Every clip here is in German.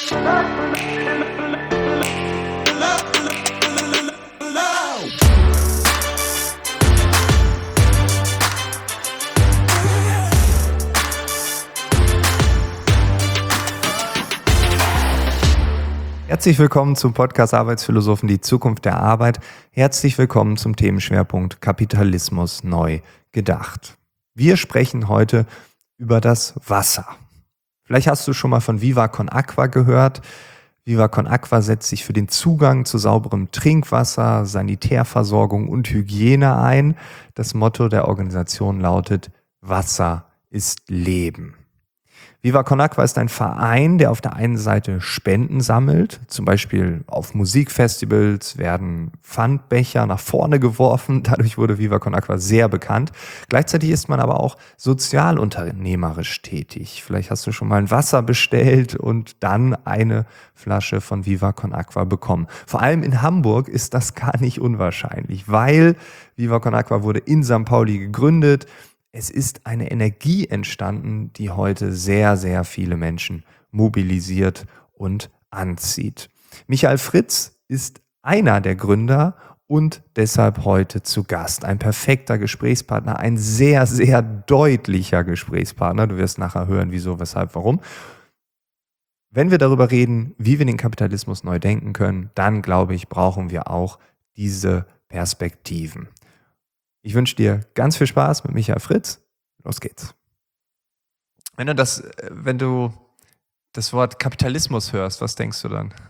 Herzlich willkommen zum Podcast Arbeitsphilosophen, die Zukunft der Arbeit. Herzlich willkommen zum Themenschwerpunkt Kapitalismus neu gedacht. Wir sprechen heute über das Wasser. Vielleicht hast du schon mal von Viva Con Aqua gehört. Viva Con Aqua setzt sich für den Zugang zu sauberem Trinkwasser, Sanitärversorgung und Hygiene ein. Das Motto der Organisation lautet: Wasser ist Leben. Viva Con Aqua ist ein Verein, der auf der einen Seite Spenden sammelt. Zum Beispiel auf Musikfestivals werden Pfandbecher nach vorne geworfen. Dadurch wurde Viva Con Aqua sehr bekannt. Gleichzeitig ist man aber auch sozialunternehmerisch tätig. Vielleicht hast du schon mal ein Wasser bestellt und dann eine Flasche von Viva Con Aqua bekommen. Vor allem in Hamburg ist das gar nicht unwahrscheinlich, weil Viva Con Aqua wurde in St. Pauli gegründet. Es ist eine Energie entstanden, die heute sehr, sehr viele Menschen mobilisiert und anzieht. Michael Fritz ist einer der Gründer und deshalb heute zu Gast. Ein perfekter Gesprächspartner, ein sehr, sehr deutlicher Gesprächspartner. Du wirst nachher hören, wieso, weshalb, warum. Wenn wir darüber reden, wie wir den Kapitalismus neu denken können, dann, glaube ich, brauchen wir auch diese Perspektiven. Ich wünsche dir ganz viel Spaß mit Michael Fritz. Los geht's. Wenn du das Wort Kapitalismus hörst, was denkst du dann?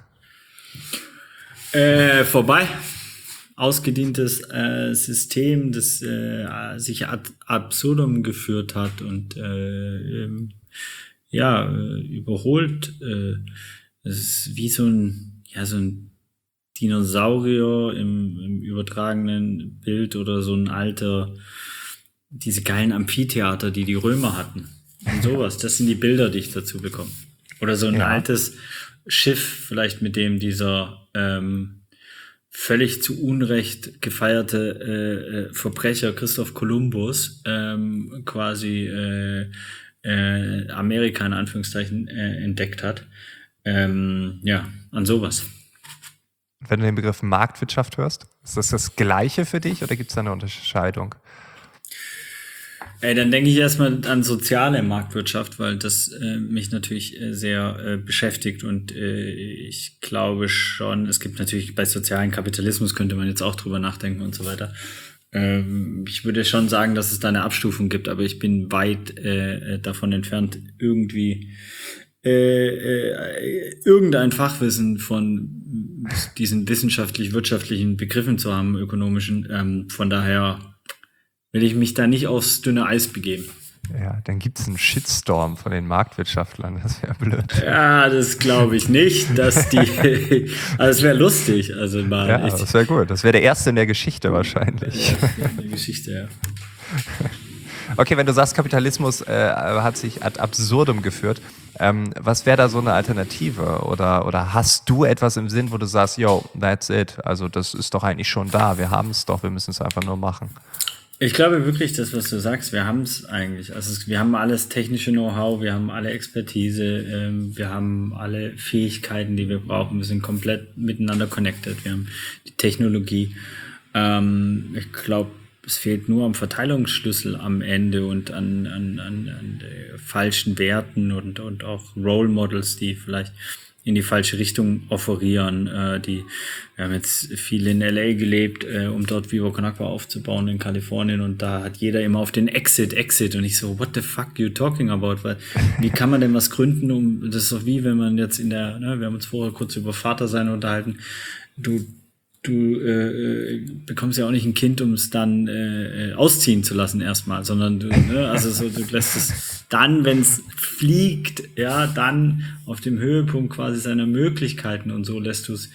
Vorbei. Ausgedientes System, das sich ad absurdum geführt hat und überholt. Es ist wie so ein Dinosaurier im übertragenen Bild oder so ein alter, diese geilen Amphitheater, die Römer hatten. Und sowas. Das sind die Bilder, die ich dazu bekomme. Oder so ein altes Schiff, vielleicht mit dem dieser völlig zu Unrecht gefeierte Verbrecher Christoph Kolumbus quasi Amerika in Anführungszeichen entdeckt hat. An sowas. Wenn du den Begriff Marktwirtschaft hörst, ist das Gleiche für dich oder gibt es da eine Unterscheidung? Dann denke ich erstmal an soziale Marktwirtschaft, weil das mich natürlich sehr beschäftigt und ich glaube schon, es gibt natürlich bei sozialen Kapitalismus könnte man jetzt auch drüber nachdenken und so weiter. Ich würde schon sagen, dass es da eine Abstufung gibt, aber ich bin weit davon entfernt, irgendwie irgendein Fachwissen von diesen wissenschaftlich-wirtschaftlichen Begriffen zu haben, ökonomischen. Von daher will ich mich da nicht aufs dünne Eis begeben. Ja, dann gibt es einen Shitstorm von den Marktwirtschaftlern, das wäre blöd. Ja, das glaube ich nicht, dass die, das wäre lustig. Also mal ja, das wäre gut. Das wäre der erste in der Geschichte wahrscheinlich. Ja, in der Geschichte, ja. Okay, wenn du sagst, Kapitalismus hat sich ad absurdum geführt, was wäre da so eine Alternative? Oder hast du etwas im Sinn, wo du sagst, yo, that's it, also das ist doch eigentlich schon da, wir haben es doch, wir müssen es einfach nur machen? Ich glaube wirklich, das, was du sagst, wir haben es eigentlich. Also wir haben alles technische Know-how, wir haben alle Expertise, wir haben alle Fähigkeiten, die wir brauchen, wir sind komplett miteinander connected, wir haben die Technologie. Ich glaube, es fehlt nur am Verteilungsschlüssel am Ende und an falschen Werten und auch Role Models, die vielleicht in die falsche Richtung offerieren. Wir haben jetzt viel in LA gelebt, um dort Viva Con Aqua aufzubauen in Kalifornien und da hat jeder immer auf den Exit und ich so, what the fuck you talking about? Weil, wie kann man denn was gründen, das ist doch wie, wenn man jetzt wir haben uns vorher kurz über Vatersein unterhalten, du bekommst ja auch nicht ein Kind, um es dann ausziehen zu lassen erstmal, sondern du lässt es dann, wenn es fliegt, ja, dann auf dem Höhepunkt quasi seiner Möglichkeiten und so lässt du es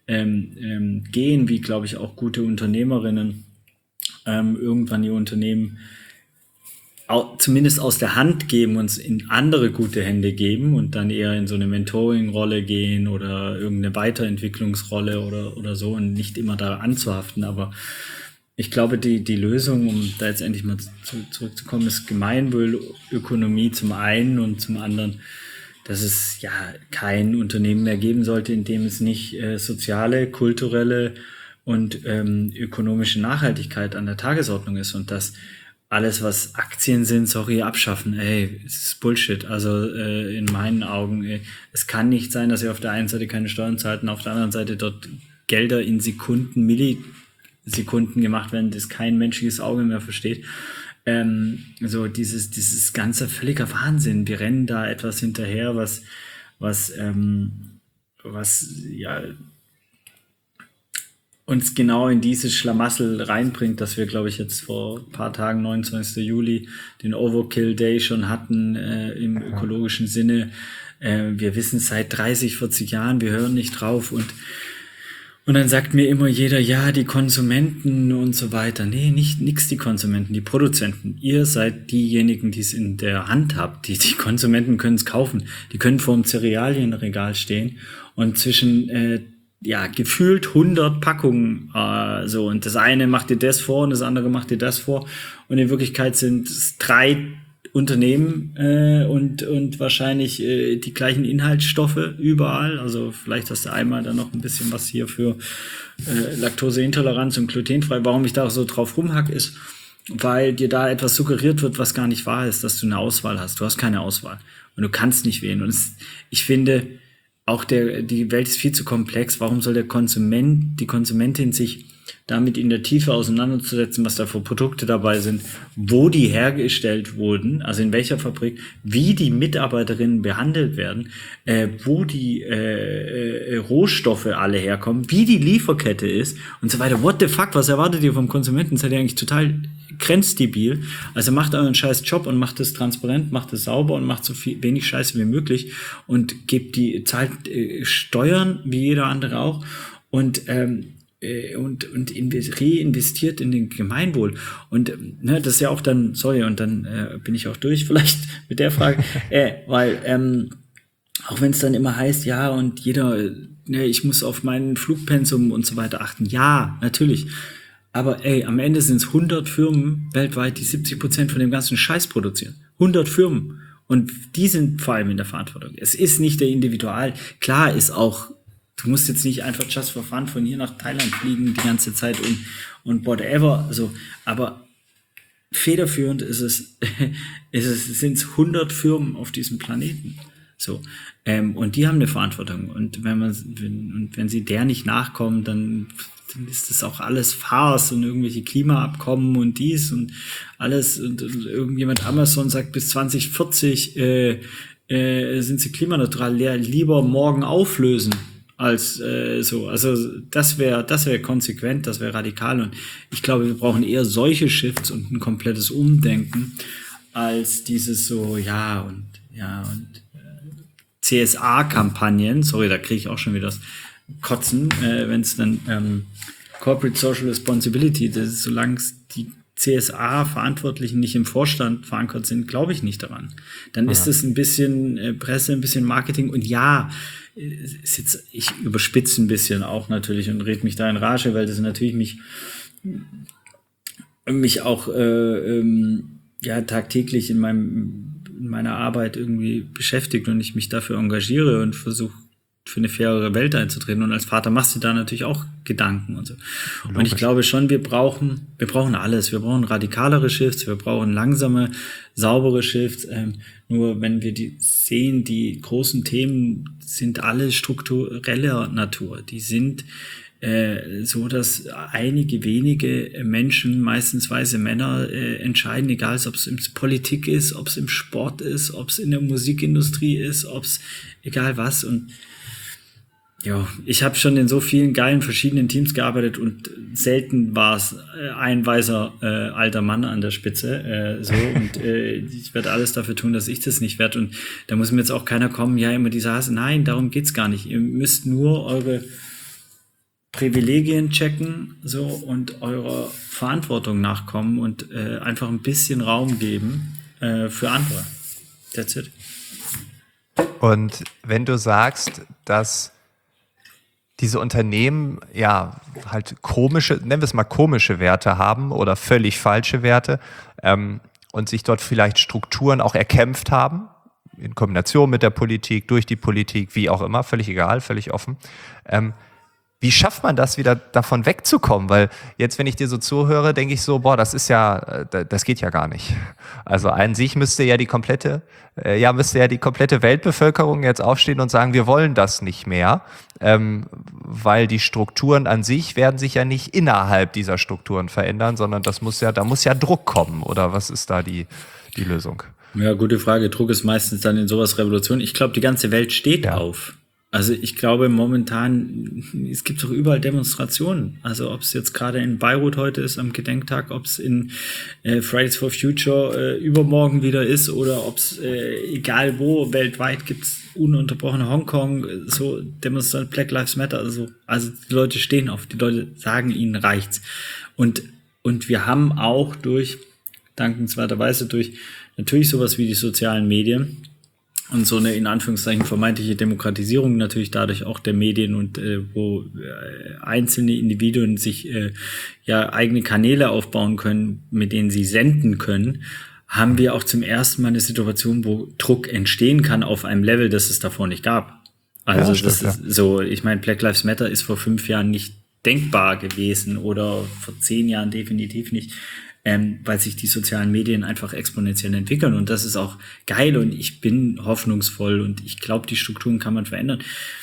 gehen, wie, glaube ich, auch gute Unternehmerinnen irgendwann ihr Unternehmen zumindest aus der Hand geben, uns in andere gute Hände geben und dann eher in so eine Mentoring-Rolle gehen oder irgendeine Weiterentwicklungsrolle oder so und nicht immer da anzuhaften. Aber ich glaube, die Lösung, um da jetzt endlich mal zurückzukommen, ist Gemeinwohlökonomie zum einen und zum anderen dass es ja kein Unternehmen mehr geben sollte, in dem es nicht soziale, kulturelle und ökonomische Nachhaltigkeit an der Tagesordnung ist und dass alles, was Aktien sind, sorry, abschaffen. Ey, es ist Bullshit. Also in meinen Augen, es kann nicht sein, dass ihr auf der einen Seite keine Steuern zahlt und auf der anderen Seite dort Gelder in Sekunden, Millisekunden gemacht werden, das kein menschliches Auge mehr versteht. So dieses ganze völliger Wahnsinn. Wir rennen da etwas hinterher, was ja uns genau in dieses Schlamassel reinbringt, dass wir, glaube ich, jetzt vor ein paar Tagen, 29. Juli, den Overkill Day schon hatten im ökologischen Sinne. Wir wissen es seit 30, 40 Jahren, wir hören nicht drauf und dann sagt mir immer jeder, ja, die Konsumenten und so weiter. Nee, nix die Konsumenten, die Produzenten. Ihr seid diejenigen, die es in der Hand habt. Die Konsumenten können es kaufen. Die können vor dem Cerealienregal stehen und zwischen gefühlt 100 Packungen so und das eine macht dir das vor und das andere macht dir das vor und in Wirklichkeit sind es 3 Unternehmen und wahrscheinlich die gleichen Inhaltsstoffe überall. Also vielleicht hast du einmal dann noch ein bisschen was hier für Laktoseintoleranz und glutenfrei. Warum ich da so drauf rumhack, ist, weil dir da etwas suggeriert wird, was gar nicht wahr ist, dass du eine Auswahl hast. Du hast keine Auswahl und du kannst nicht wählen. Und ich finde, auch die Welt ist viel zu komplex. Warum soll die Konsumentin sich damit in der Tiefe auseinanderzusetzen, was da für Produkte dabei sind, wo die hergestellt wurden, also in welcher Fabrik, wie die Mitarbeiterinnen behandelt werden, wo die Rohstoffe alle herkommen, wie die Lieferkette ist und so weiter. What the fuck, was erwartet ihr vom Konsumenten? Seid ihr eigentlich total grenzdebil? Also macht euren scheiß Job und macht es transparent, macht es sauber und macht so wenig Scheiße wie möglich und zahlt Steuern, wie jeder andere auch und reinvestiert in den Gemeinwohl. Und das ist ja auch dann, sorry, und dann bin ich auch durch vielleicht mit der Frage, weil auch wenn es dann immer heißt, ja, und jeder, ich muss auf meinen Flugpensum und so weiter achten. Ja, natürlich. Aber am Ende sind es 100 Firmen weltweit, die 70% von dem ganzen Scheiß produzieren. 100 Firmen. Und die sind vor allem in der Verantwortung. Es ist nicht der Individual. Klar ist auch, du musst jetzt nicht einfach just for fun von hier nach Thailand fliegen die ganze Zeit und whatever. So, aber federführend sind es 100 Firmen auf diesem Planeten. So, und die haben eine Verantwortung. Und wenn sie der nicht nachkommen, dann ist das auch alles Farce und irgendwelche Klimaabkommen und dies und alles. Und irgendjemand Amazon sagt, bis 2040 sind sie klimaneutral, lieber morgen auflösen als so. Also das wäre konsequent, das wäre radikal. Und ich glaube, wir brauchen eher solche Shifts und ein komplettes Umdenken als dieses so, CSA-Kampagnen. Sorry, da kriege ich auch schon wieder das Kotzen, wenn es dann Corporate Social Responsibility, das ist, solange die CSA-Verantwortlichen nicht im Vorstand verankert sind, glaube ich nicht daran. Dann ist es ein bisschen Presse, ein bisschen Marketing und ist jetzt, ich überspitze ein bisschen auch natürlich und rede mich da in Rage, weil das natürlich mich auch tagtäglich in meiner Arbeit irgendwie beschäftigt und ich mich dafür engagiere und versuche für eine fairere Welt einzutreten. Und als Vater machst du da natürlich auch Gedanken und so. Logisch. Und ich glaube schon, wir brauchen alles. Wir brauchen radikalere Shifts, wir brauchen langsame, saubere Shifts. Nur wenn wir die sehen, die großen Themen sind alle struktureller Natur. Die sind so, dass einige wenige Menschen, meistens weiße Männer, entscheiden, egal ob es in Politik ist, ob es im Sport ist, ob es in der Musikindustrie ist, ob es egal was. Und ja, ich habe schon in so vielen geilen verschiedenen Teams gearbeitet und selten war es ein weißer alter Mann an der Spitze. Ich werde alles dafür tun, dass ich das nicht werde. Und da muss mir jetzt auch keiner kommen, ja, immer diese Hasse. Nein, darum geht's gar nicht. Ihr müsst nur eure Privilegien checken so und eurer Verantwortung nachkommen und einfach ein bisschen Raum geben für andere. That's it. Und wenn du sagst, dass diese Unternehmen ja halt komische, nennen wir es mal komische Werte haben oder völlig falsche Werte und sich dort vielleicht Strukturen auch erkämpft haben, in Kombination mit der Politik, durch die Politik, wie auch immer, völlig egal, völlig offen. Wie schafft man das, wieder davon wegzukommen? Weil jetzt, wenn ich dir so zuhöre, denke ich so, boah, das geht ja gar nicht. Also an sich müsste ja die komplette Weltbevölkerung jetzt aufstehen und sagen, wir wollen das nicht mehr, weil die Strukturen an sich werden sich ja nicht innerhalb dieser Strukturen verändern, sondern da muss ja Druck kommen. Oder was ist da die Lösung? Ja, gute Frage. Druck ist meistens dann in sowas Revolution. Ich glaube, die ganze Welt steht auf. Also ich glaube momentan, es gibt doch überall Demonstrationen. Also ob es jetzt gerade in Beirut heute ist am Gedenktag, ob es in Fridays for Future übermorgen wieder ist oder ob es egal wo weltweit gibt es ununterbrochene Hongkong, so Demonstrationen, Black Lives Matter, also die Leute stehen auf, die Leute sagen, ihnen reicht's. Und wir haben auch dankenswerterweise durch natürlich sowas wie die sozialen Medien und so eine in Anführungszeichen vermeintliche Demokratisierung natürlich dadurch auch der Medien und wo einzelne Individuen sich eigene Kanäle aufbauen können, mit denen sie senden können, haben wir auch zum ersten Mal eine Situation, wo Druck entstehen kann auf einem Level, das es davor nicht gab. Also das ist so, ich meine, Black Lives Matter ist vor 5 Jahren nicht denkbar gewesen oder vor 10 Jahren definitiv nicht. Weil sich die sozialen Medien einfach exponentiell entwickeln und das ist auch geil und ich bin hoffnungsvoll und ich glaube, die Strukturen kann man verändern.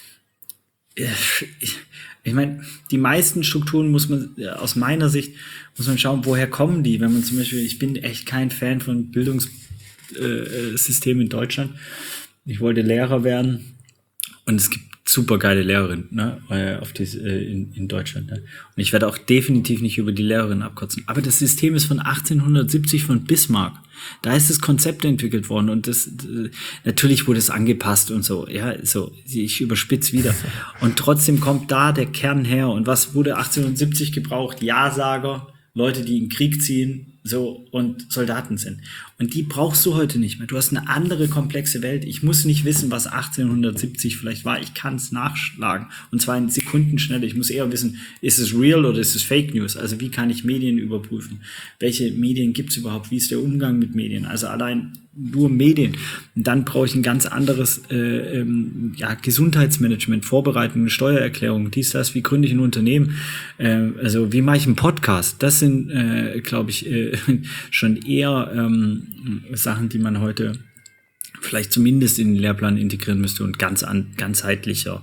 Ich meine, die meisten Strukturen muss man aus meiner Sicht schauen, woher kommen die? Wenn man zum Beispiel, ich bin echt kein Fan von Bildungssystemen in Deutschland. Ich wollte Lehrer werden und es gibt super geile Lehrerin, ne, in Deutschland. Ne? Und ich werde auch definitiv nicht über die Lehrerin abkotzen. Aber das System ist von 1870 von Bismarck. Da ist das Konzept entwickelt worden und das natürlich wurde es angepasst und so. Ja, so ich überspitze wieder. Und trotzdem kommt da der Kern her. Und was wurde 1870 gebraucht? Ja-Sager, Leute, die in den Krieg ziehen, so und Soldaten sind. Und die brauchst du heute nicht mehr. Du hast eine andere komplexe Welt. Ich muss nicht wissen, was 1870 vielleicht war. Ich kann es nachschlagen. Und zwar in Sekundenschnelle. Ich muss eher wissen, ist es real oder ist es Fake News? Also wie kann ich Medien überprüfen? Welche Medien gibt es überhaupt? Wie ist der Umgang mit Medien? Also allein nur Medien. Und dann brauche ich ein ganz anderes Gesundheitsmanagement, Vorbereitung, Steuererklärung, dies, das, wie gründe ich ein Unternehmen, also wie mache ich einen Podcast. Das sind, glaube ich, schon eher Sachen, die man heute vielleicht zumindest in den Lehrplan integrieren müsste und ganzheitlicher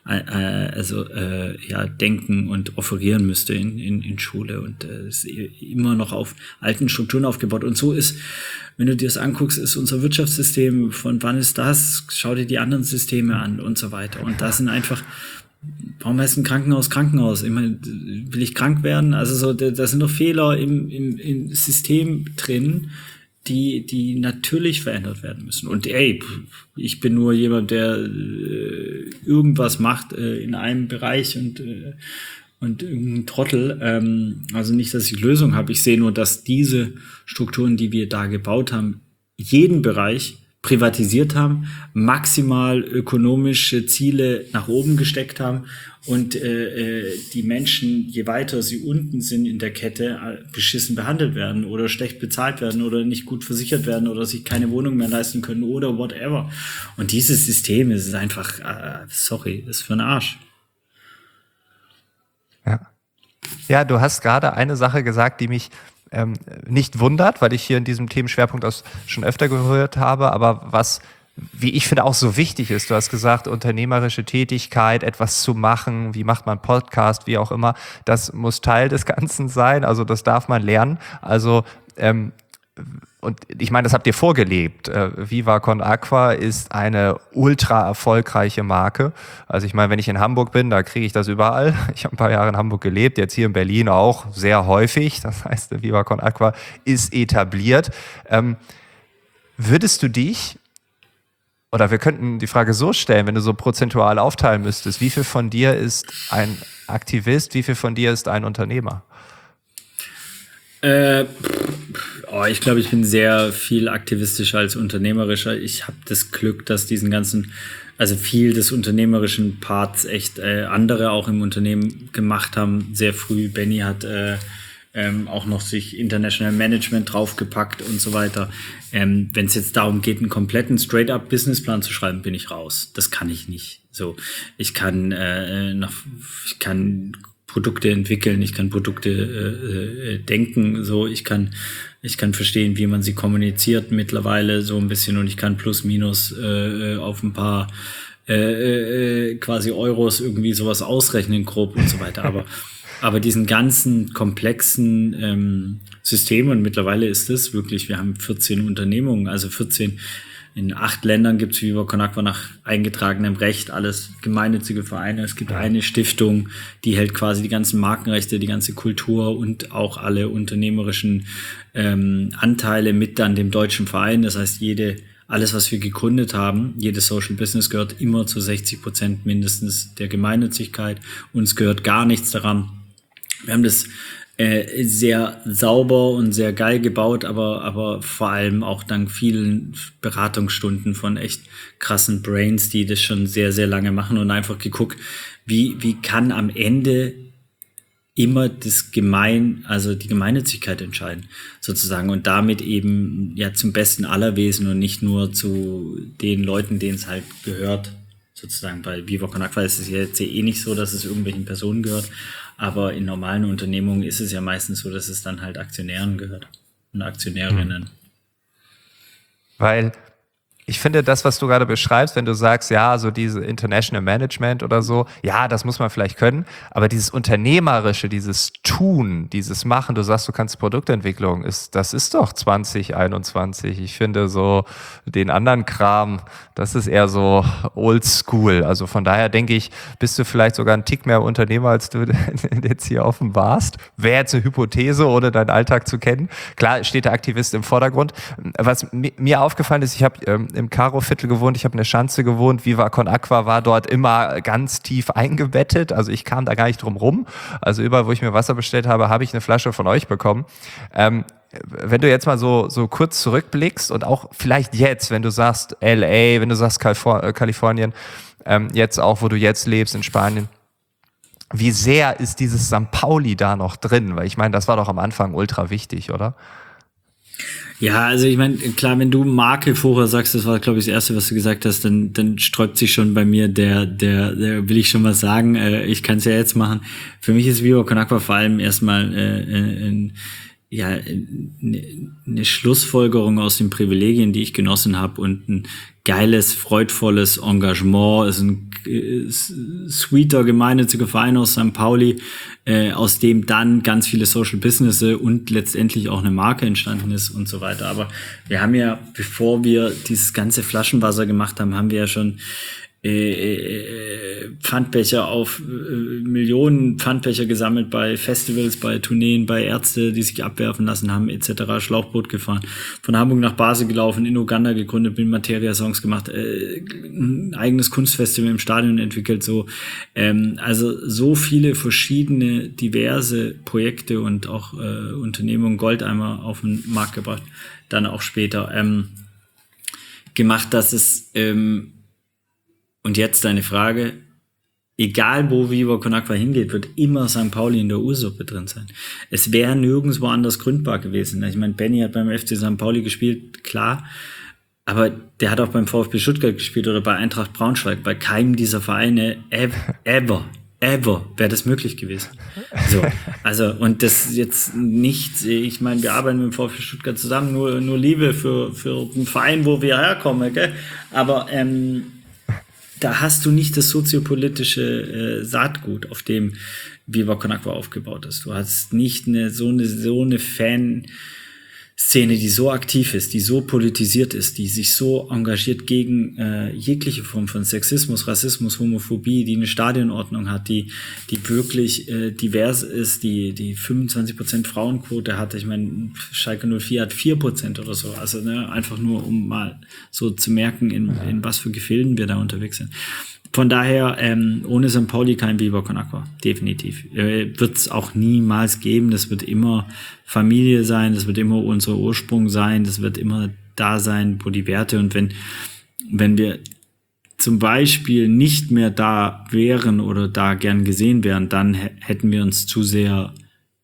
denken und offerieren müsste in Schule und ist immer noch auf alten Strukturen aufgebaut. Und so ist, wenn du dir das anguckst, ist unser Wirtschaftssystem, von wann ist das? Schau dir die anderen Systeme an und so weiter. Und das sind einfach, warum heißt ein Krankenhaus? Ich meine, will ich krank werden? Also so, da sind doch Fehler im System drin, die natürlich verändert werden müssen. Und ich bin nur jemand, der irgendwas macht in einem Bereich und irgendein Trottel. Also nicht, dass ich Lösung habe. Ich sehe nur, dass diese Strukturen, die wir da gebaut haben, jeden Bereich privatisiert haben, maximal ökonomische Ziele nach oben gesteckt haben und die Menschen, je weiter sie unten sind in der Kette, beschissen behandelt werden oder schlecht bezahlt werden oder nicht gut versichert werden oder sich keine Wohnung mehr leisten können oder whatever. Und dieses System ist einfach, ist für den Arsch. Ja, du hast gerade eine Sache gesagt, die mich nicht wundert, weil ich hier in diesem Themenschwerpunkt das schon öfter gehört habe, aber was, wie ich finde, auch so wichtig ist. Du hast gesagt, unternehmerische Tätigkeit, etwas zu machen, wie macht man Podcast, wie auch immer, das muss Teil des Ganzen sein, also das darf man lernen. Also und ich meine, das habt ihr vorgelebt. Viva Con Aqua ist eine ultra erfolgreiche Marke. Also ich meine, wenn ich in Hamburg bin, da kriege ich das überall. Ich habe ein paar Jahre in Hamburg gelebt, jetzt hier in Berlin auch sehr häufig. Das heißt, Viva Con Aqua ist etabliert. Würdest du dich, oder wir könnten die Frage so stellen, wenn du so prozentual aufteilen müsstest, wie viel von dir ist ein Aktivist, wie viel von dir ist ein Unternehmer? Ich glaube, ich bin sehr viel aktivistischer als unternehmerischer. Ich habe das Glück, dass diesen ganzen, also viel des unternehmerischen Parts echt andere auch im Unternehmen gemacht haben. Sehr früh. Benny hat auch noch sich International Management draufgepackt und so weiter. Wenn es jetzt darum geht, einen kompletten Straight-up Businessplan zu schreiben, bin ich raus. Das kann ich nicht. So, ich kann Produkte entwickeln, ich kann Produkte denken, so, ich kann verstehen, wie man sie kommuniziert mittlerweile so ein bisschen, und ich kann plus minus auf ein paar quasi Euros irgendwie sowas ausrechnen grob und so weiter. Aber diesen ganzen komplexen System, und mittlerweile ist es wirklich, wir haben 14 Unternehmungen, also 14 in 8 Ländern gibt es Viva Con Agua nach eingetragenem Recht, alles gemeinnützige Vereine. Es gibt eine Stiftung, die hält quasi die ganzen Markenrechte, die ganze Kultur und auch alle unternehmerischen Anteile mit dann dem deutschen Verein. Das heißt, alles, was wir gegründet haben, jedes Social Business gehört immer zu 60% mindestens der Gemeinnützigkeit. Uns gehört gar nichts daran. Wir haben das sehr sauber und sehr geil gebaut, aber vor allem auch dank vielen Beratungsstunden von echt krassen Brains, die das schon sehr, sehr lange machen, und einfach geguckt, wie kann am Ende immer also die Gemeinnützigkeit entscheiden, sozusagen, und damit eben ja zum Besten aller Wesen und nicht nur zu den Leuten, denen es halt gehört, sozusagen. Bei Viva Con Agua ist es jetzt eh nicht so, dass es irgendwelchen Personen gehört, aber in normalen Unternehmungen ist es ja meistens so, dass es dann halt Aktionären gehört und Aktionärinnen. Weil ich finde, das, was du gerade beschreibst, wenn du sagst, ja, so diese International Management oder so, ja, das muss man vielleicht können, aber dieses Unternehmerische, dieses Tun, dieses Machen, du sagst, du kannst Produktentwicklung, das ist doch 2021. Ich finde so den anderen Kram, das ist eher so old school. Also von daher denke ich, bist du vielleicht sogar ein Tick mehr Unternehmer, als du jetzt hier offenbarst. Wäre jetzt eine Hypothese, ohne deinen Alltag zu kennen. Klar steht der Aktivist im Vordergrund. Was mir aufgefallen ist, ich habe im Karo-Viertel gewohnt, ich habe in der Schanze gewohnt, Viva Con Agua war dort immer ganz tief eingebettet, also ich kam da gar nicht drum rum, also überall, wo ich mir Wasser bestellt habe, habe ich eine Flasche von euch bekommen. Wenn du jetzt mal so kurz zurückblickst und auch vielleicht jetzt, wenn du sagst LA, wenn du sagst Kalifornien, jetzt auch, wo du jetzt lebst in Spanien, wie sehr ist dieses St. Pauli da noch drin? Weil ich meine, das war doch am Anfang ultra wichtig, oder? Ja, also ich meine, klar, wenn du Marke vorher sagst, das war, glaube ich, das Erste, was du gesagt hast, dann sträubt sich schon bei mir der will ich schon was sagen, ich kann es ja jetzt machen. Für mich ist Viva Con Agua vor allem erstmal eine Schlussfolgerung aus den Privilegien, die ich genossen habe, und ein geiles, freudvolles Engagement. Es ist ein sweeter, gemeinnütziger Verein aus St. Pauli, aus dem dann ganz viele Social Businesses und letztendlich auch eine Marke entstanden ist und so weiter. Aber wir haben ja, bevor wir dieses ganze Flaschenwasser gemacht haben, haben wir ja schon Pfandbecher auf Millionen Pfandbecher gesammelt bei Festivals, bei Tourneen, bei Ärzte, die sich abwerfen lassen haben, etc. Schlauchboot gefahren, von Hamburg nach Basel gelaufen, in Uganda gegründet, mit Materia-Songs gemacht, ein eigenes Kunstfestival im Stadion entwickelt, so also so viele verschiedene, diverse Projekte und auch Unternehmungen, Goldeimer auf den Markt gebracht, dann auch später gemacht, dass es und jetzt deine Frage, egal wo Viva Con Agua hingeht, wird immer St. Pauli in der Ursuppe drin sein. Es wäre nirgendwo anders gründbar gewesen. Ich meine, Benny hat beim FC St. Pauli gespielt, klar, aber der hat auch beim VfB Stuttgart gespielt oder bei Eintracht Braunschweig. Bei keinem dieser Vereine ever wäre das möglich gewesen. So, also, und das jetzt nicht, ich meine, wir arbeiten mit dem VfB Stuttgart zusammen, nur Liebe für den Verein, wo wir herkommen, gell? Aber da hast du nicht das soziopolitische Saatgut, auf dem Viva Con Agua aufgebaut ist. Du hast nicht so eine Fanszene, die so aktiv ist, die so politisiert ist, die sich so engagiert gegen jegliche Form von Sexismus, Rassismus, Homophobie, die eine Stadionordnung hat, die wirklich divers ist, die 25% Frauenquote hat. Ich meine, Schalke 04 hat 4% oder so. Also einfach nur, um mal so zu merken, in was für Gefilden wir da unterwegs sind. Von daher, ohne St. Pauli kein Viva Con Agua, definitiv. Wird es auch niemals geben. Das wird immer Familie sein, das wird immer unser Ursprung sein, das wird immer da sein, wo die Werte, und wenn wir zum Beispiel nicht mehr da wären oder da gern gesehen wären, dann hätten wir uns zu sehr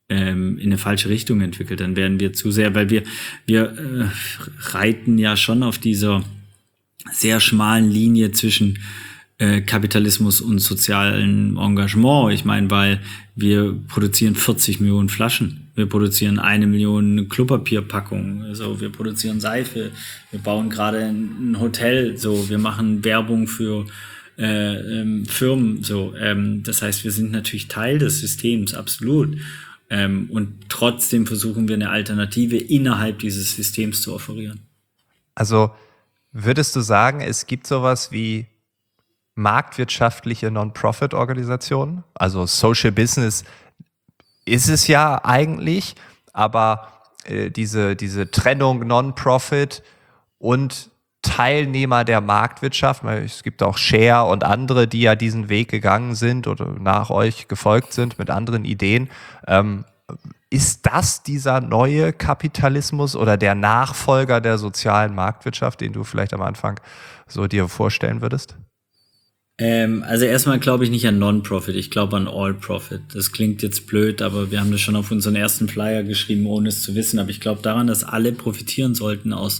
in eine falsche Richtung entwickelt. Dann werden wir zu sehr, weil wir reiten ja schon auf dieser sehr schmalen Linie zwischen Kapitalismus und sozialem Engagement. Ich meine, weil wir produzieren 40 Millionen Flaschen. Wir produzieren 1 Million Klopapierpackungen. Also wir produzieren Seife. Wir bauen gerade ein Hotel. So, wir machen Werbung für Firmen. So, das heißt, wir sind natürlich Teil des Systems, absolut. Und trotzdem versuchen wir eine Alternative innerhalb dieses Systems zu offerieren. Also würdest du sagen, es gibt sowas wie marktwirtschaftliche Non-Profit-Organisationen? Also Social Business ist es ja eigentlich, aber diese Trennung Non-Profit und Teilnehmer der Marktwirtschaft, weil es gibt auch Share und andere, die ja diesen Weg gegangen sind oder nach euch gefolgt sind mit anderen Ideen. Ist das dieser neue Kapitalismus oder der Nachfolger der sozialen Marktwirtschaft, den du vielleicht am Anfang so dir vorstellen würdest? Also erstmal glaube ich nicht an Non-Profit, ich glaube an All-Profit. Das klingt jetzt blöd, aber wir haben das schon auf unseren ersten Flyer geschrieben, ohne es zu wissen. Aber ich glaube daran, dass alle profitieren sollten aus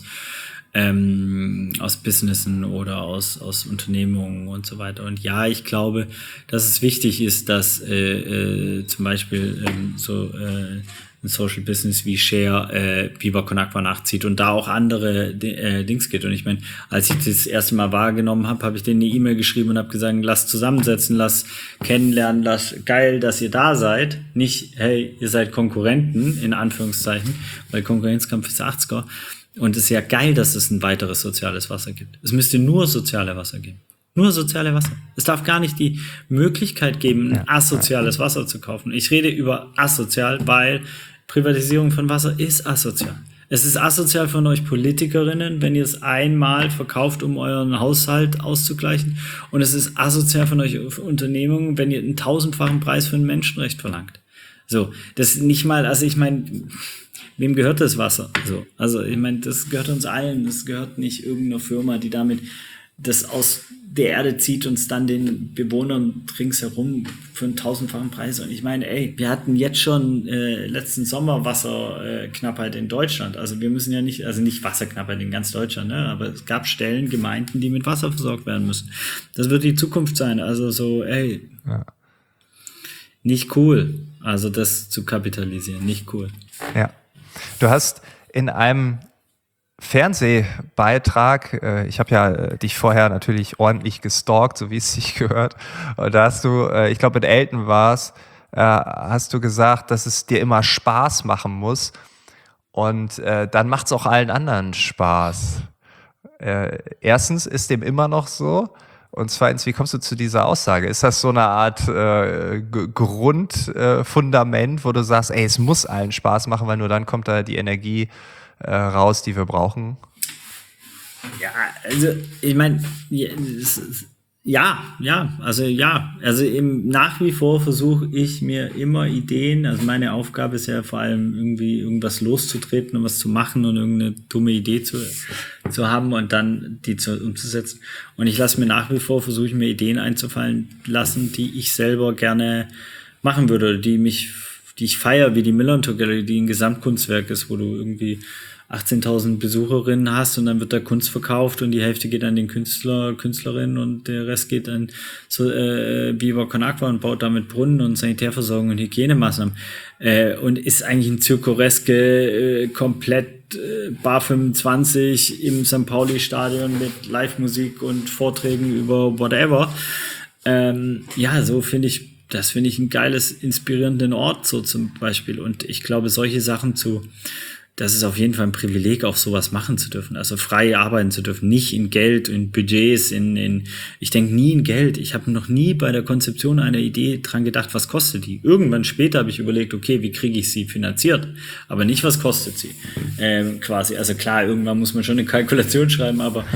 Businessen oder aus Unternehmungen und so weiter. Und ja, ich glaube, dass es wichtig ist, dass zum Beispiel ein Social Business wie Share Viva Con Agua nachzieht und da auch andere Dings geht. Und ich meine, als ich das erste Mal wahrgenommen habe ich denen eine E-Mail geschrieben und habe gesagt, lasst zusammensetzen, lasst kennenlernen, geil, dass ihr da seid. Nicht, hey, ihr seid Konkurrenten, in Anführungszeichen, weil Konkurrenzkampf ist 80er. Und es ist ja geil, dass es ein weiteres soziales Wasser gibt. Es müsste nur soziale Wasser geben. Nur soziale Wasser. Es darf gar nicht die Möglichkeit geben, ein asoziales Wasser zu kaufen. Ich rede über asozial, weil Privatisierung von Wasser ist asozial. Es ist asozial von euch Politikerinnen, wenn ihr es einmal verkauft, um euren Haushalt auszugleichen. Und es ist asozial von euch Unternehmungen, wenn ihr einen 1000-fachen Preis für ein Menschenrecht verlangt. So, das nicht mal, also ich meine, wem gehört das Wasser? So, also ich meine, das gehört uns allen. Das gehört nicht irgendeiner Firma, die damit das aus der Erde zieht und es dann den Bewohnern ringsherum für einen 1000-fachen Preis. Und ich meine, wir hatten jetzt schon letzten Sommer Wasserknappheit in Deutschland. Also wir müssen ja nicht, also nicht Wasserknappheit in ganz Deutschland, ne? Aber es gab Stellen, Gemeinden, die mit Wasser versorgt werden müssen. Das wird die Zukunft sein. Also so, nicht cool. Also das zu kapitalisieren, nicht cool. Ja. Du hast in einem Fernsehbeitrag, ich habe ja dich vorher natürlich ordentlich gestalkt, so wie es sich gehört, und da hast du, ich glaube mit Elton war's, hast du gesagt, dass es dir immer Spaß machen muss und dann macht es auch allen anderen Spaß. Erstens, ist dem immer noch so? Und zweitens, wie kommst du zu dieser Aussage? Ist das so eine Art Grundfundament, wo du sagst, es muss allen Spaß machen, weil nur dann kommt da die Energie raus, die wir brauchen? Ja, also ich meine, also eben nach wie vor versuche ich mir immer Ideen, also meine Aufgabe ist ja vor allem irgendwie irgendwas loszutreten und was zu machen und irgendeine dumme Idee zu haben und dann die umzusetzen. Und ich versuche ich mir Ideen einzufallen lassen, die ich selber gerne machen würde, oder die ich feiere, wie die Millantor Gallery, die ein Gesamtkunstwerk ist, wo du irgendwie 18.000 Besucherinnen hast und dann wird da Kunst verkauft und die Hälfte geht an den Künstlerin und der Rest geht an Viva Con Agua und baut damit Brunnen und Sanitärversorgung und Hygienemaßnahmen und ist eigentlich ein Zirkureske, komplett Bar 25 im St. Pauli-Stadion mit Live-Musik und Vorträgen über whatever. So finde ich, das finde ich ein geiles, inspirierenden Ort so zum Beispiel und ich glaube, solche Sachen das ist auf jeden Fall ein Privileg, auch sowas machen zu dürfen, also frei arbeiten zu dürfen, nicht in Geld, in Budgets, ich denke nie in Geld. Ich habe noch nie bei der Konzeption einer Idee dran gedacht, was kostet die. Irgendwann später habe ich überlegt, okay, wie kriege ich sie finanziert, aber nicht, was kostet sie, quasi. Also klar, irgendwann muss man schon eine Kalkulation schreiben, aber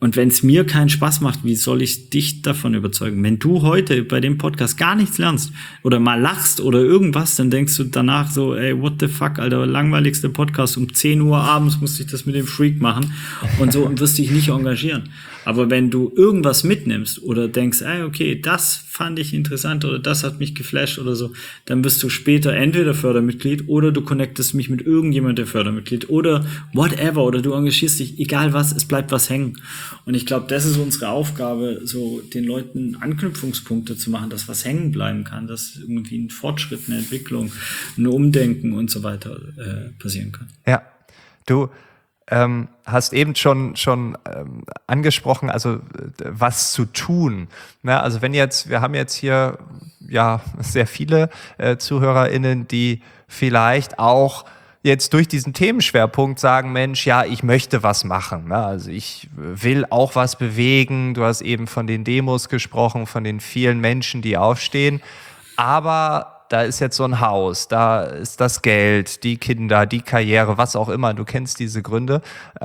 Und wenn es mir keinen Spaß macht, wie soll ich dich davon überzeugen? Wenn du heute bei dem Podcast gar nichts lernst oder mal lachst oder irgendwas, dann denkst du danach so, ey, what the fuck, Alter, langweiligster Podcast, um 10 Uhr abends musste ich das mit dem Freak machen und so und wirst dich nicht engagieren. Aber wenn du irgendwas mitnimmst oder denkst, ey, okay, das fand ich interessant oder das hat mich geflasht oder so, dann bist du später entweder Fördermitglied oder du connectest mich mit irgendjemandem, der Fördermitglied oder whatever oder du engagierst dich, egal was, es bleibt was hängen. Und ich glaube, das ist unsere Aufgabe, so den Leuten Anknüpfungspunkte zu machen, dass was hängen bleiben kann, dass irgendwie ein Fortschritt, eine Entwicklung, ein Umdenken und so weiter passieren kann. Ja, du hast eben schon angesprochen, also was zu tun. Na, also wir haben jetzt hier ja sehr viele ZuhörerInnen, die vielleicht auch jetzt durch diesen Themenschwerpunkt sagen, Mensch, ja, ich möchte was machen. Ne? Also ich will auch was bewegen. Du hast eben von den Demos gesprochen, von den vielen Menschen, die aufstehen. Aber da ist jetzt so ein Haus, da ist das Geld, die Kinder, die Karriere, was auch immer. Du kennst diese Gründe.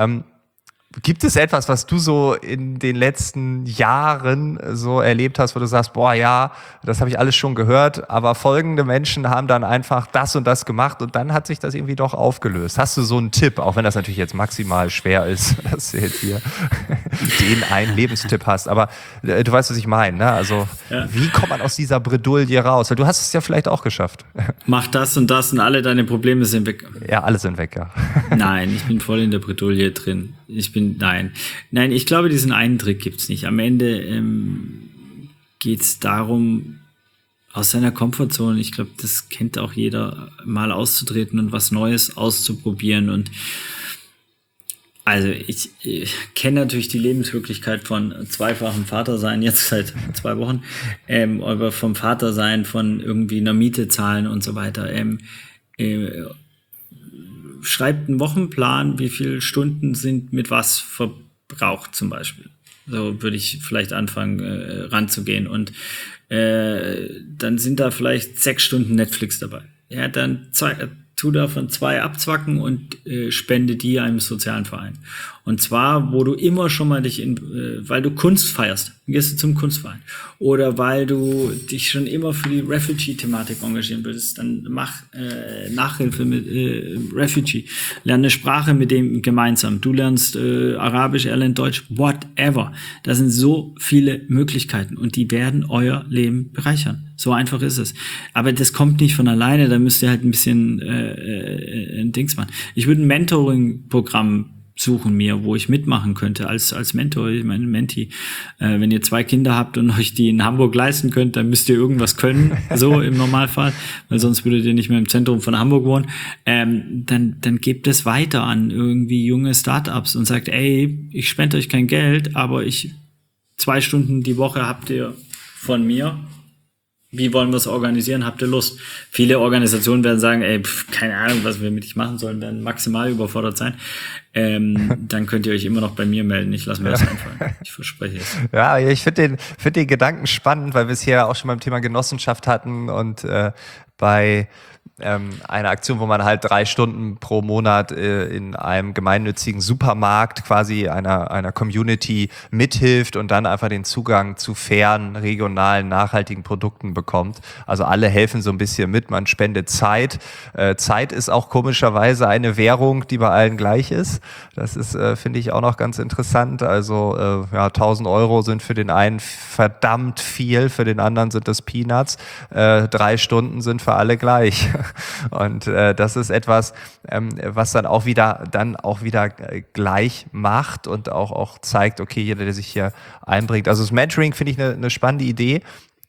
Gibt es etwas, was du so in den letzten Jahren so erlebt hast, wo du sagst, boah, ja, das habe ich alles schon gehört, aber folgende Menschen haben dann einfach das und das gemacht und dann hat sich das irgendwie doch aufgelöst. Hast du so einen Tipp, auch wenn das natürlich jetzt maximal schwer ist, dass du jetzt hier den einen Lebenstipp hast, aber du weißt, was ich meine, ne? Also ja. Wie kommt man aus dieser Bredouille raus? Weil du hast es ja vielleicht auch geschafft. Mach das und alle deine Probleme sind weg. Ja, alle sind weg, ja. Nein, ich bin voll in der Bredouille drin. Nein, ich glaube, diesen einen Trick gibt's nicht. Am Ende geht's darum, aus seiner Komfortzone, ich glaube, das kennt auch jeder, mal auszutreten und was Neues auszuprobieren. Und also ich kenne natürlich die Lebenswirklichkeit von zweifachem Vatersein, jetzt seit 2 Wochen, aber vom Vatersein, von irgendwie einer Miete zahlen und so weiter. Schreibt einen Wochenplan, wie viele Stunden sind mit was verbraucht zum Beispiel. So würde ich vielleicht anfangen ranzugehen und dann sind da vielleicht 6 Stunden Netflix dabei. Ja, dann tu davon 2 abzwacken und spende die einem sozialen Verein. Und zwar, wo du immer schon mal weil du Kunst feierst, gehst du zum Kunstverein. Oder weil du dich schon immer für die Refugee-Thematik engagieren würdest, dann mach Nachhilfe mit Refugee. Lerne eine Sprache mit dem gemeinsam. Du lernst Arabisch, er lernt Deutsch, whatever. Da sind so viele Möglichkeiten und die werden euer Leben bereichern. So einfach ist es. Aber das kommt nicht von alleine, da müsst ihr halt ein bisschen ein Dings machen. Ich würde ein Mentoring-Programm suchen mir, wo ich mitmachen könnte als Mentor, ich meine Menti. Wenn ihr 2 Kinder habt und euch die in Hamburg leisten könnt, dann müsst ihr irgendwas können, so im Normalfall, weil sonst würdet ihr nicht mehr im Zentrum von Hamburg wohnen. Dann gebt es weiter an irgendwie junge Startups und sagt, ey, ich spende euch kein Geld, aber 2 Stunden die Woche habt ihr von mir. Wie wollen wir es organisieren? Habt ihr Lust? Viele Organisationen werden sagen, ey, keine Ahnung, was wir mit dich machen sollen, werden maximal überfordert sein. Dann könnt ihr euch immer noch bei mir melden. Ich lasse mir das einfallen. Ich verspreche es. Ja, ich finde den Gedanken spannend, weil wir es hier auch schon beim Thema Genossenschaft hatten und bei eine Aktion, wo man halt 3 Stunden pro Monat in einem gemeinnützigen Supermarkt quasi einer Community mithilft und dann einfach den Zugang zu fairen, regionalen, nachhaltigen Produkten bekommt. Also alle helfen so ein bisschen mit, man spendet Zeit. Zeit ist auch komischerweise eine Währung, die bei allen gleich ist. Das ist, finde ich, auch noch ganz interessant. Also 1.000 Euro sind für den einen verdammt viel, für den anderen sind das Peanuts. 3 Stunden sind für alle gleich. Und das ist etwas, was dann auch wieder gleich macht und auch zeigt, okay, jeder, der sich hier einbringt. Also das Mentoring finde ich eine spannende Idee.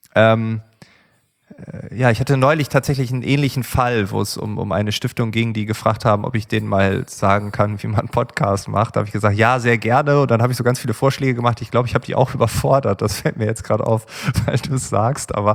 Ich hatte neulich tatsächlich einen ähnlichen Fall, wo es um eine Stiftung ging, die gefragt haben, ob ich denen mal sagen kann, wie man einen Podcast macht. Da habe ich gesagt, ja, sehr gerne. Und dann habe ich so ganz viele Vorschläge gemacht. Ich glaube, ich habe die auch überfordert. Das fällt mir jetzt gerade auf, weil du es sagst. Aber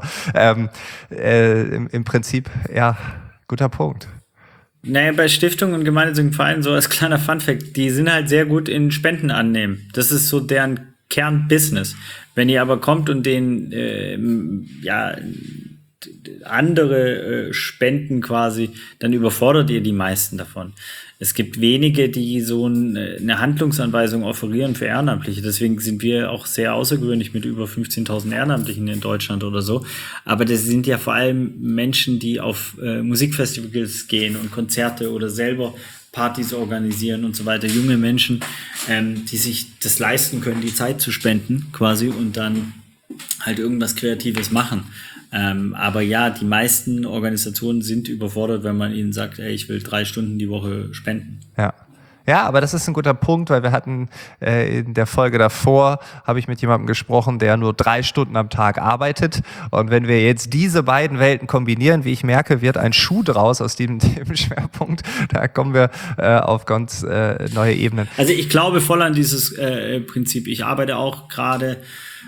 im Prinzip, ja, guter Punkt. Naja, bei Stiftungen und gemeinnützigen Vereinen, so als kleiner Funfact, die sind halt sehr gut in Spenden annehmen. Das ist so deren Kernbusiness. Wenn ihr aber kommt und denen andere Spenden quasi, dann überfordert ihr die meisten davon. Es gibt wenige, die so eine Handlungsanweisung offerieren für Ehrenamtliche. Deswegen sind wir auch sehr außergewöhnlich mit über 15.000 Ehrenamtlichen in Deutschland oder so. Aber das sind ja vor allem Menschen, die auf Musikfestivals gehen und Konzerte oder selber Partys organisieren und so weiter. Junge Menschen, die sich das leisten können, die Zeit zu spenden quasi und dann halt irgendwas Kreatives machen. Aber ja, die meisten Organisationen sind überfordert, wenn man ihnen sagt, ey, ich will 3 Stunden die Woche spenden. Ja. Ja, aber das ist ein guter Punkt, weil wir hatten in der Folge davor, habe ich mit jemandem gesprochen, der nur 3 Stunden am Tag arbeitet. Und wenn wir jetzt diese beiden Welten kombinieren, wie ich merke, wird ein Schuh draus aus dem Themenschwerpunkt. Da kommen wir auf ganz neue Ebenen. Also ich glaube voll an dieses Prinzip. Ich arbeite auch gerade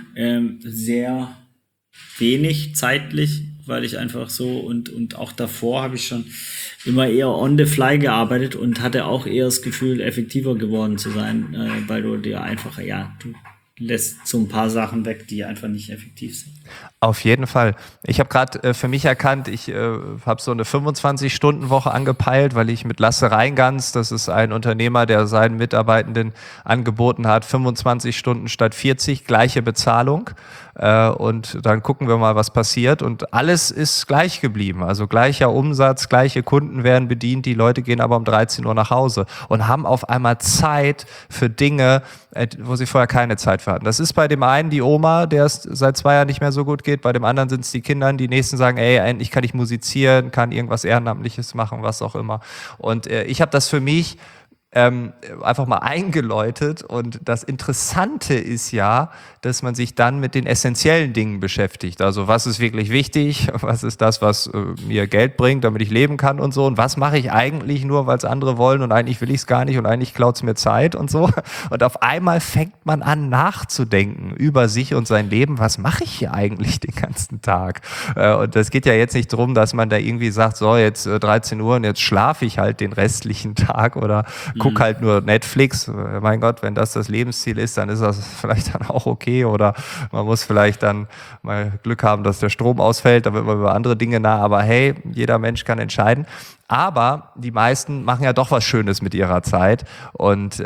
sehr wenig zeitlich, weil ich einfach so und auch davor habe ich schon immer eher on the fly gearbeitet und hatte auch eher das Gefühl, effektiver geworden zu sein, weil du dir einfach, du lässt so ein paar Sachen weg, die einfach nicht effektiv sind. Auf jeden Fall. Ich habe gerade für mich erkannt, ich habe so eine 25-Stunden-Woche angepeilt, weil ich mit Lasse Reingans, das ist ein Unternehmer, der seinen Mitarbeitenden angeboten hat, 25 Stunden statt 40, gleiche Bezahlung. Und dann gucken wir mal, was passiert. Und alles ist gleich geblieben. Also gleicher Umsatz, gleiche Kunden werden bedient. Die Leute gehen aber um 13 Uhr nach Hause und haben auf einmal Zeit für Dinge, wo sie vorher keine Zeit für hatten. Das ist bei dem einen die Oma, der es seit 2 Jahren nicht mehr so gut geht. Bei dem anderen sind es die Kinder. Die nächsten sagen, ey, endlich kann ich musizieren, kann irgendwas Ehrenamtliches machen, was auch immer. Und ich habe das für mich einfach mal eingeläutet. Und das Interessante ist ja, dass man sich dann mit den essentiellen Dingen beschäftigt. Also was ist wirklich wichtig? Was ist das, was mir Geld bringt, damit ich leben kann und so? Und was mache ich eigentlich nur, weil es andere wollen und eigentlich will ich es gar nicht und eigentlich klaut es mir Zeit und so? Und auf einmal fängt man an nachzudenken über sich und sein Leben. Was mache ich hier eigentlich den ganzen Tag? Und das geht ja jetzt nicht darum, dass man da irgendwie sagt, so jetzt 13 Uhr und jetzt schlafe ich halt den restlichen Tag oder guck halt nur Netflix. Mein Gott, wenn das Lebensziel ist, dann ist das vielleicht dann auch okay. Oder man muss vielleicht dann mal Glück haben, dass der Strom ausfällt, da wird man über andere Dinge nah. Aber hey, jeder Mensch kann entscheiden. Aber die meisten machen ja doch was Schönes mit ihrer Zeit. Und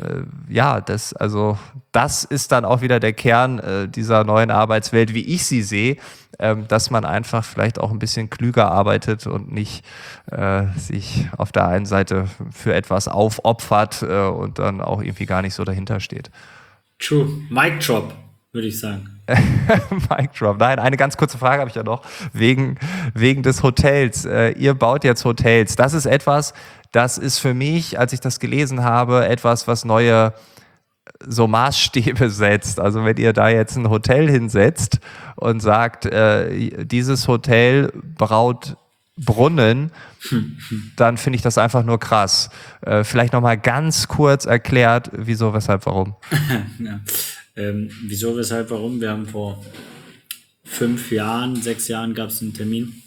das ist dann auch wieder der Kern dieser neuen Arbeitswelt, wie ich sie sehe, dass man einfach vielleicht auch ein bisschen klüger arbeitet und nicht sich auf der einen Seite für etwas aufopfert und dann auch irgendwie gar nicht so dahinter steht. True. Mic drop, würde ich sagen. Mic drop. Nein, eine ganz kurze Frage habe ich ja noch. Wegen des Hotels. Ihr baut jetzt Hotels. Das ist etwas, das ist für mich, als ich das gelesen habe, etwas, was neue so Maßstäbe setzt. Also wenn ihr da jetzt ein Hotel hinsetzt und sagt, dieses Hotel braut Brunnen, dann finde ich das einfach nur krass. Vielleicht nochmal ganz kurz erklärt, wieso, weshalb, warum. Ja. Wieso, weshalb, warum? Wir haben vor 6 Jahren gab es einen Termin.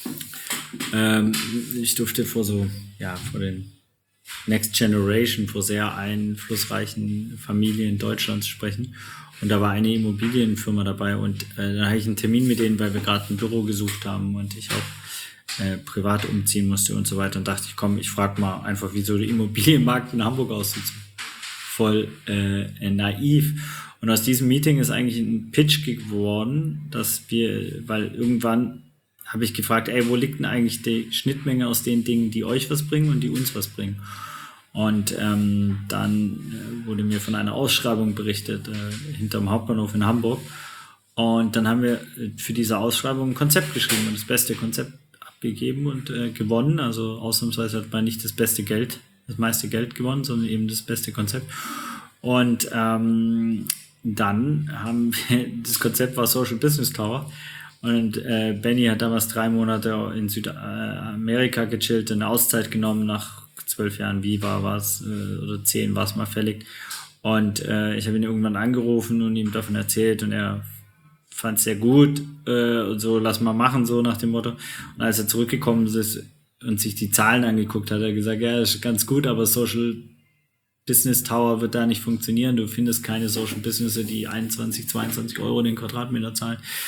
Ich durfte vor den Next Generation, vor sehr einflussreichen Familien Deutschlands sprechen. Und da war eine Immobilienfirma dabei und dann hatte ich einen Termin mit denen, weil wir gerade ein Büro gesucht haben und ich auch privat umziehen musste und so weiter. Und dachte ich, komm, ich frage mal einfach, wie so der Immobilienmarkt in Hamburg aussieht. Voll naiv. Und aus diesem Meeting ist eigentlich ein Pitch geworden, weil irgendwann habe ich gefragt, wo liegt denn eigentlich die Schnittmenge aus den Dingen, die euch was bringen und die uns was bringen? Und dann wurde mir von einer Ausschreibung berichtet, hinterm Hauptbahnhof in Hamburg. Und dann haben wir für diese Ausschreibung ein Konzept geschrieben und das beste Konzept abgegeben und gewonnen. Also ausnahmsweise hat man nicht das meiste Geld gewonnen, sondern eben das beste Konzept. Und dann haben wir, das Konzept war Social Business Tower. Und Benny hat damals 3 Monate in Südamerika gechillt, eine Auszeit genommen nach 12 Jahren, oder 10 war es mal fällig. Und ich habe ihn irgendwann angerufen und ihm davon erzählt und er fand es sehr gut und so, lass mal machen, so nach dem Motto. Und als er zurückgekommen ist und sich die Zahlen angeguckt hat, hat er gesagt, ja, das ist ganz gut, aber Social Business Tower wird da nicht funktionieren. Du findest keine Social Businesses, die 21, 22 Euro den Quadratmeter zahlen.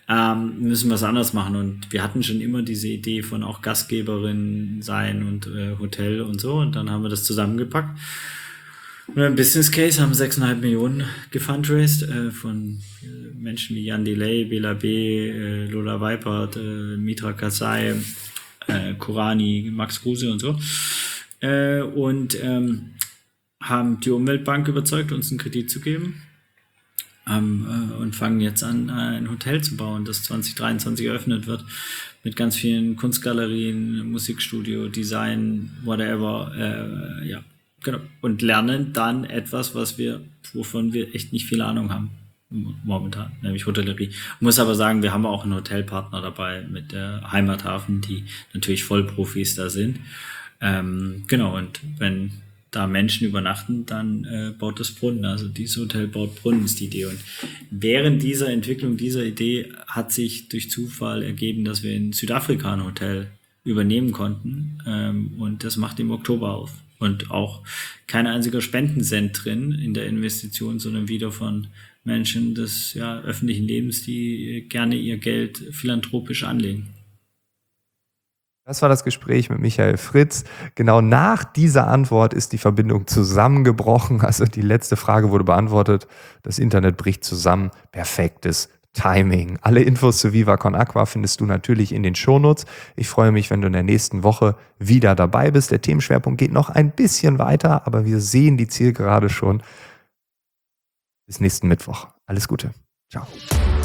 müssen wir es anders machen. Und wir hatten schon immer diese Idee von auch Gastgeberin sein und Hotel und so. Und dann haben wir das zusammengepackt. Und im Business Case haben 6,5 Millionen gefundraised von Menschen wie Jan Delay, Bela B., Lola Weipert, Mitra Kasai, Korani, Max Kruse und so. Und haben die Umweltbank überzeugt, uns einen Kredit zu geben. Und fangen jetzt an, ein Hotel zu bauen, das 2023 eröffnet wird, mit ganz vielen Kunstgalerien, Musikstudio, Design, whatever, ja, genau. Und lernen dann etwas, wovon wir echt nicht viel Ahnung haben momentan, nämlich Hotellerie. Ich muss aber sagen, wir haben auch einen Hotelpartner dabei mit der Heimathafen, die natürlich Vollprofis da sind. Genau, und wenn da Menschen übernachten, dann baut das Brunnen. Also dieses Hotel baut Brunnen, ist die Idee. Und während dieser Entwicklung dieser Idee hat sich durch Zufall ergeben, dass wir in Südafrika ein Hotel übernehmen konnten. Und das macht im Oktober auf. Und auch kein einziger Spendencent drin in der Investition, sondern wieder von Menschen des öffentlichen Lebens, die gerne ihr Geld philanthropisch anlegen. Das war das Gespräch mit Michael Fritz. Genau nach dieser Antwort ist die Verbindung zusammengebrochen. Also die letzte Frage wurde beantwortet. Das Internet bricht zusammen. Perfektes Timing. Alle Infos zu Viva Con Aqua findest du natürlich in den Shownotes. Ich freue mich, wenn du in der nächsten Woche wieder dabei bist. Der Themenschwerpunkt geht noch ein bisschen weiter, aber wir sehen die Zielgerade schon. Bis nächsten Mittwoch. Alles Gute. Ciao.